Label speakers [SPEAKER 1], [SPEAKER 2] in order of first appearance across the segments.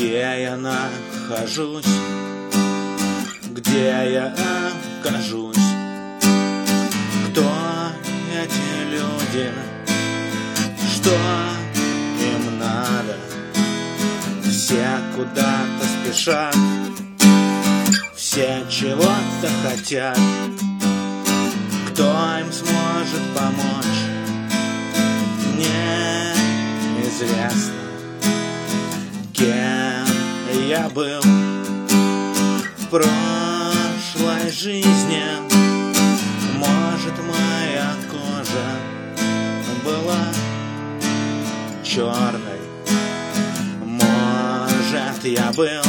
[SPEAKER 1] Где я нахожусь, где я окажусь, кто эти люди, что им надо? Все куда-то спешат, все чего-то хотят. Кто им сможет помочь, неизвестно. Кем я был в прошлой жизни? Может, моя кожа была черной, может, я был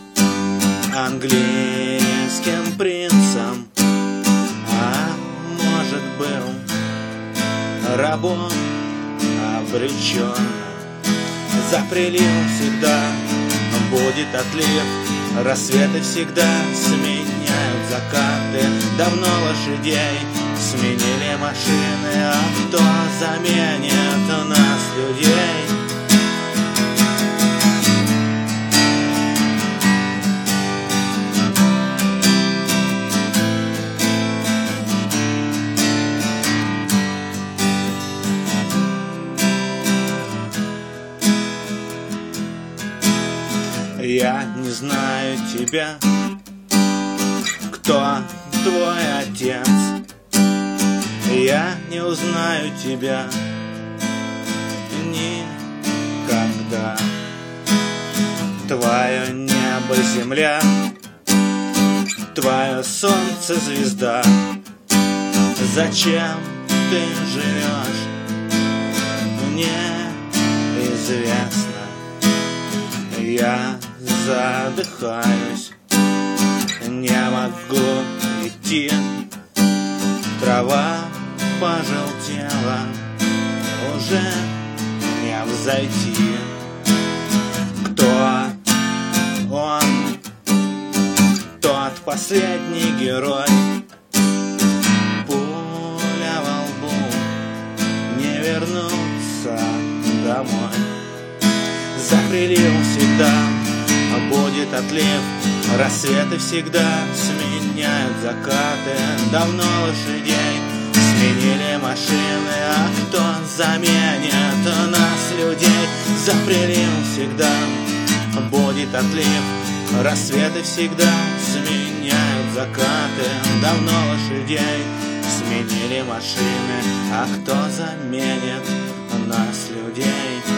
[SPEAKER 1] английским принцем, а может, был рабом обречен. За приливом всегда будет отлив, рассветы всегда сменяют закаты. Давно лошадей сменили машины, а кто заменит нас, людей? Я не знаю тебя, кто твой отец. Я не узнаю тебя никогда. Твое небо, земля, твое солнце, звезда. Зачем ты живешь, неизвестно. Я задыхаюсь, не могу идти. Трава пожелтела, уже не взойти. Кто он, тот последний герой? Пуля во лбу, не вернуться домой. За приливом всегда будет отлив, рассветы всегда сменяют закаты. Давно лошадей сменили машины, а кто заменит нас, людей? За приливом всегда будет отлив, рассветы всегда сменяют закаты. Давно лошадей сменили машины, а кто заменит нас, людей?